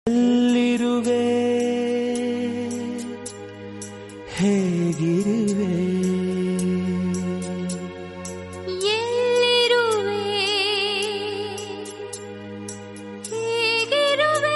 ಎಲ್ಲಿರುವೆ ಹೇಗಿರುವೆ ಎಲ್ಲಿರುವೆ ಹೇಗಿರುವೆ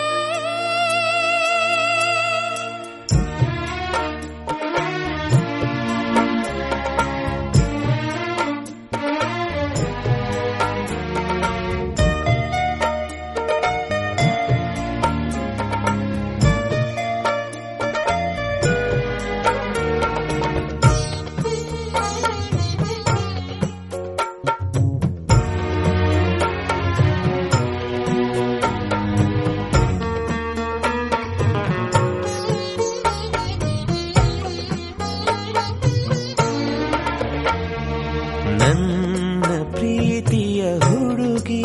ನನ್ನ ಪ್ರೀತಿಯ ಹುಡುಗಿ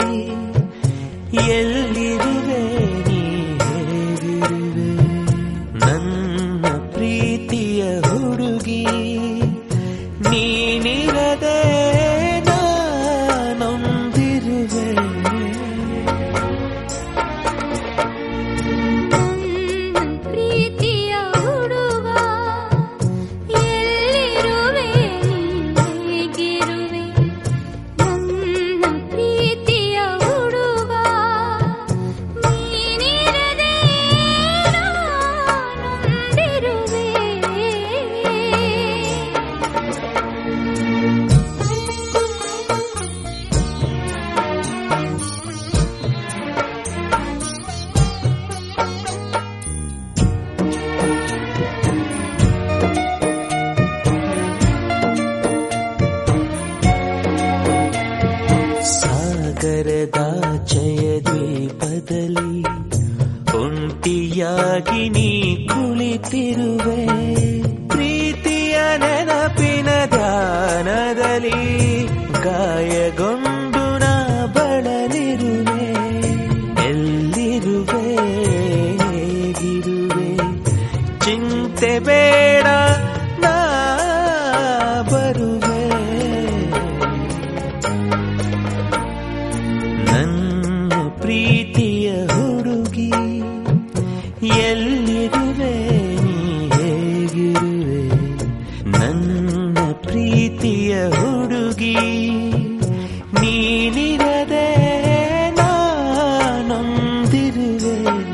ಎಲ್ಲಿರುವೆ ನೀ ಹೇಗಿರುವೆ ನನ್ನ ಪ್ರೀತಿಯ ಹುಡುಗಿ ನೀನಿರದೆ ನಾನೊಂದಿರುವೆ ಪ್ರೀತಿಯ ಹುಡುಗ ಎಲ್ಲಿರುವೆ ಹೇಗಿರುವೆ ನನ್ನ ಪ್ರೀತಿಯ ಹುಡುಗ ನೀನಿರದೆ ನಾನೊಂದಿರುವೆ ಸಾಗರದಾಚೆಯ ದ್ವೀಪದಲ್ಲಿ ಒಂಟಿಯಾಗಿ ನೀ ಕುಳಿತಿರುವೆ ಪ್ರೀತಿಯ ನೆನಪಿನ ಧ್ಯಾನದಲ್ಲಿ ಗಾಯಗೊಂಡು ನಾ ಬಳಲಿರುವೆ ಎಲ್ಲಿರುವೆ ಹೇಗಿರುವೆ ಚಿಂತೆ ಬೇಡ ನಾ ಬರುವೆ ನನ್ನ ಪ್ರೀತಿಯ ಹುಡುಗಿ ಎಲ್ಲಿರುವೆ ನೀ ಹೇಗಿರುವೆ ನನ್ನ ಪ್ರೀತಿಯ ಹುಡುಗಿ ನೀನಿರದೆ ನಾನೊಂದಿರುವೆ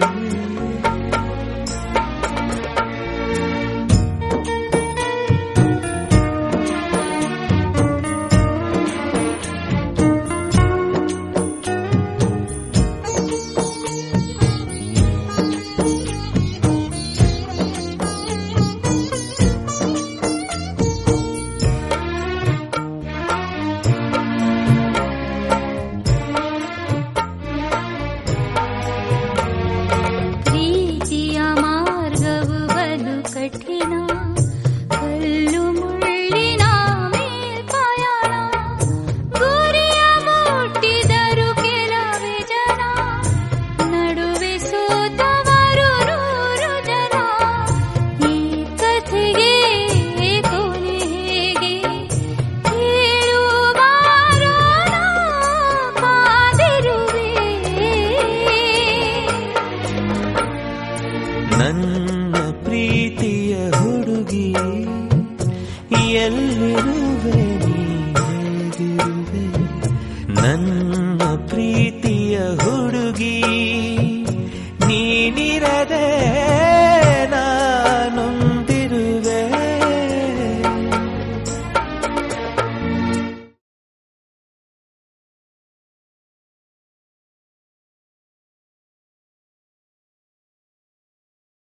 ಪ್ರೀತಿಯ ಮಾರ್ಗವು ಬಲು ಕಠಿಣ ಕಲ್ಲು ಮುಳ್ಳಿನ ಮೇಲ್ಪಯಣ ಗುರಿಯ ಮುಟ್ಟಿದರು ಕೆಲವೇ ಜನ ನಡುವೆ ಸೋತವರು ನೂರು ಜನ ಈ ಕಥೆಗೆ ಕೊನೆ ಹೇಗೆ ಹೇಳುವಾರೋ ನಾ ಕಾದಿರುವೆ ನನ್ನ ಪ್ರೀತಿಯ ಹುಡುಗಿ ಎಲ್ಲಿರುವೆ ನೀ ಹೇಗಿರುವೆ ನನ್ನ ಪ್ರೀತಿಯ ಹುಡುಗಿ ನೀನಿರದೆ